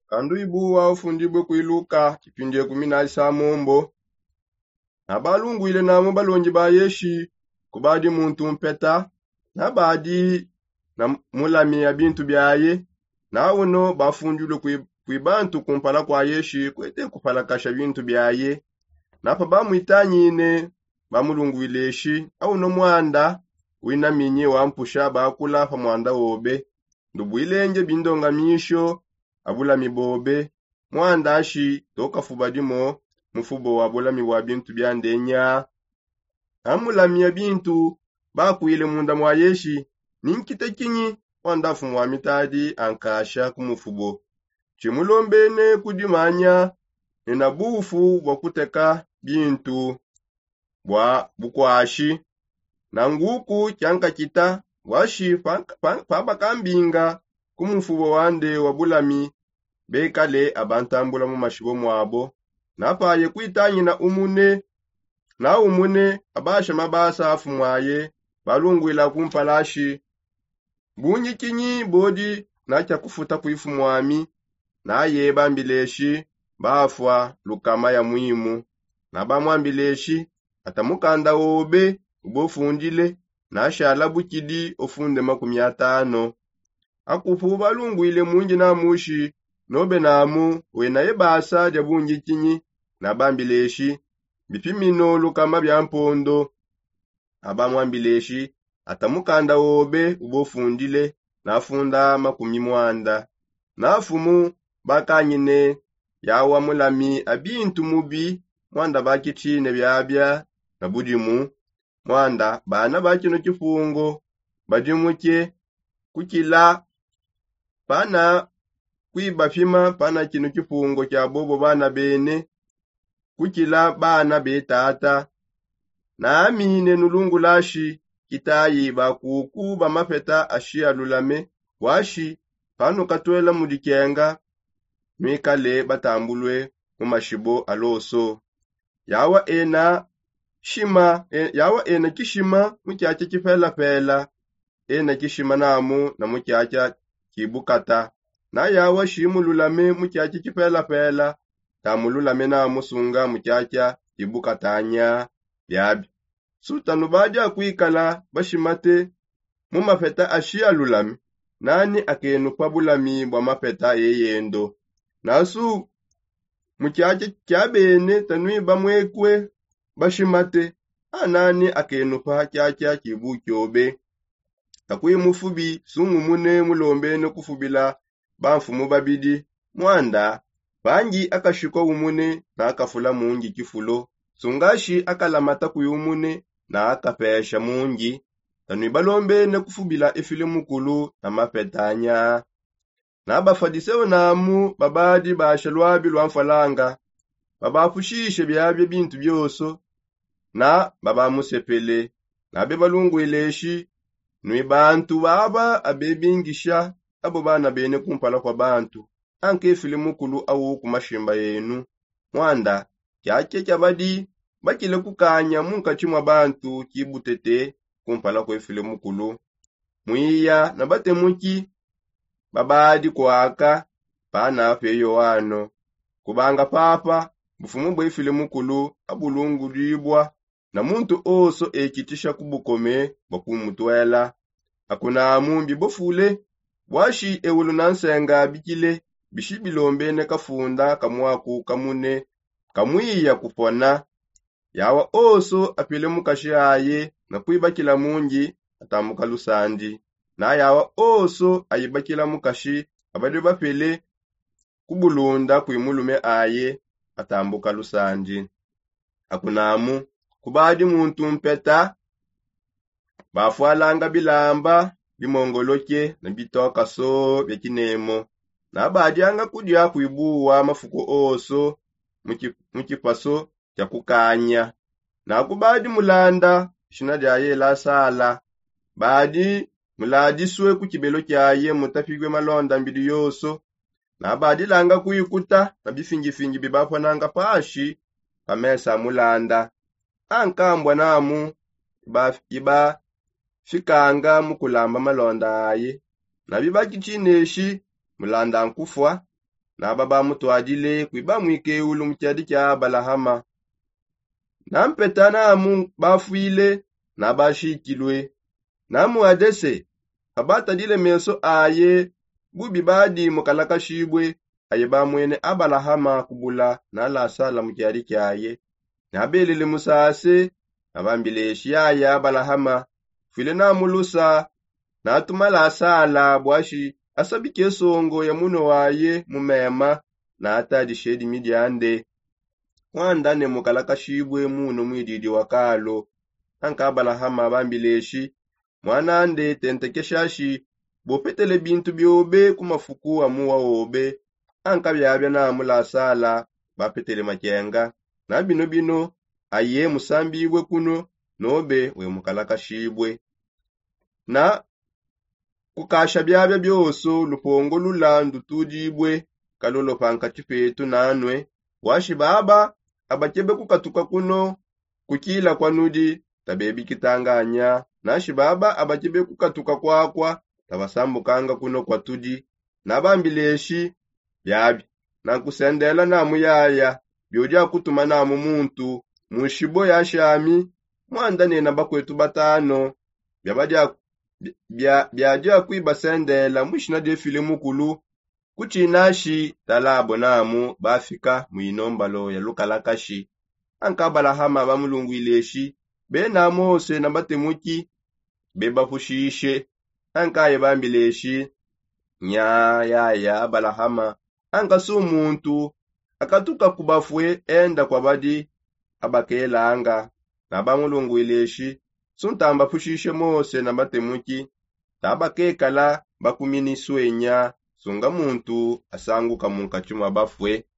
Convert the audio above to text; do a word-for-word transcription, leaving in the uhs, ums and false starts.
Kandu ibuwa ufundibwe kwiluka kipindi kumi na isa mombo. Nabalungu ile namu balonji ba yeshi kubadi muntu mpeta na badi na mulami ya bintu byaye na uno bafunjulu kwibantu kumpala kwa yeshi kwete kupala kasha bintu byaye na pa bamwitanyine bamulungu ileshi au no mwanda wina minye wampusha bakula pa mwanda wobe ndubuilenje bindonga misho abula mibobe mwanda ashi toka fubadimo mufubo wabula miwa bintu byandenya amulami ya bintu bakuile munda mwa yeshi ninkite kinyi wandafu mwa mitadi ankasha kumufubo chimulombene kudimanya nina bufu wakuteka bintu bwa bukwashi na nguku chanka kita washi pamba kambinga kumufubo wande wabulami bekale abantambula mu mashibo mwabo napaye kwitanyi na umune na umune abasha mabasa afu mwaye balungwila kumpalashi bunyi kinyi bodi nacha kufuta kuifu mwami na ye bambileshi bafwa lukama ya muimu na bamwambileshi atamukanda obe ubofundile na shala bukidi ofunde makumi atano akufu balungwile munji na mushi nobe namu wena yebasa ja bunyi kinyi na bambileshi bipimino lukama bya mpondo abamwambileshi atamukanda obe ubofundile nafunda makumi mwanda nafumu bakanyine yawa mulami abintu mubi mwanda bakitine byabya na budimu mwanda bana bakino kifungo badimuke kukila pana kwibafima pana kino kifungo kya bobo bana bene kukila bana betata na amine nulungu lashi kitayi bakuku bamafeta ashia lulame washi pano katwela mudikenga nwikale batambulwe mumashibo aloso yawa ena shima e, yawa ena kishima mukyacha kifela fela ena kishima namu na mukyacha kibukata na yawa shimu lulame mukyacha kifela fela tamululame namu sunga mukyacha kibukatanya byabi sutanu baja kwikala bashimate mumafeta ashia lulame nani akenu pabulami bwa mafeta yeyendo nasu mukyache kyabene tanwi bamwekwe bashimate anani akenu pa kyacha kibukyobe takwi mufubi sungu mune mulombene kufubila bamfumu babidi mwanda banji akashiko umune na akafula mungi kifulo sungashi akalamata kuyumune na akapesha mungi tanwi balombene kufubila efilimu kulu na mafetanya na bafadisewo namu babadi bashalwabi lwamfalanga babafushishe byabye bintu byoso na baba musepele na bebalungu ileshi nwi bantu baba abebingisha abo bana bene kumpala kwa bantu anke filimu kulu awu kumashimba yenu mwanda kyake kyabadi bakile kukanya munkachimwa bantu kibutete kumpala kwa filimu kulu mwiya na batemuki babadi kwaka pana feyo wano kubanga papa bufumu bwe filimu kulu abulungu libwa na muntu oso ekitisha kubukome bakumutwela akuna mumbi bofule washi ewulu nansenga bikile bishibilombene kafunda kamwaku kamune kamwiya kupona yawa oso apile mukashaye na kuibakila mungi atamuka lusandi na yawa oso ayibakila mukashi abadi bapele kubulunda kuimulume aye atambuka lusandi akunamu kubadi muntu mpeta bafwalanga bilamba bimongoloke na bitoka so byekinemo na badi anga kudya kuibuwa mafuko oso mukipaso kya kukanya na kubadi mulanda shina jaye la sala badi muladiswe kukibelo kyaye mutafigwe malonda mbidi yoso na badi langa kuyikuta na bifingifingi bibafwa nanga pashi pamesa mulanda ankambwa namu ba iba fikanga mukulamba malonda aye na bibaki chineshi mulanda nkufwa na baba mutwadile kwiba mwike ulu mchadi kya Balahama. Na mpeta namu bafwile na bashikilwe. Namu adese abata dile meso aye bubi badi mukalaka shibwe aye bamwene Abalahama kubula na la sala mkyari kyaye. Na belele musase abambile shiyaya Abalahama file na mulusa na atumala sala bwashi asabike songo ya muno waye mumema na atadi shedi midiande. Wandane mukalaka shibwe muno mwididi wakalo. Anka Abalahama bambileshi mwanande tentekeshashi bopetele bintu byobe kumafuku amuwa obe. Anka byabya na mula sala bapetele makenga na bino bino aye musambibwe kuno nobe we mukalaka shibwe. Na kukasha byabya byoso lupongo lulandu tujibwe kalolo panka chifetu nanwe washi baba abachebe kukatuka kuno kukila kwa nudi tabebi kitanganya nashi baba abachebe kukatuka kwakwa tabasambukanga kuno kwa tuji nabambileshi yabi na kusendela na muyaya byoja kutuma na muntu mushibo ya shami mwandane na bakwetu batano byabaja bya byaja kwiba sendela mushina de filimu kulu kuchinashi talabo namu bafika muinombalo ya lukalakashi. Anka Balahama bamulungu ileshi be na Mose na batemuki be bafushishe. Anka yebambileshi nya ya ya Balahama anka su muntu akatuka kubafwe enda kwa badi abakelanga na bamulungu ileshi suntamba fushishe Mose na batemuki tabakekala bakuminiswenya sunga muntu asanguka munkachuma bafwe.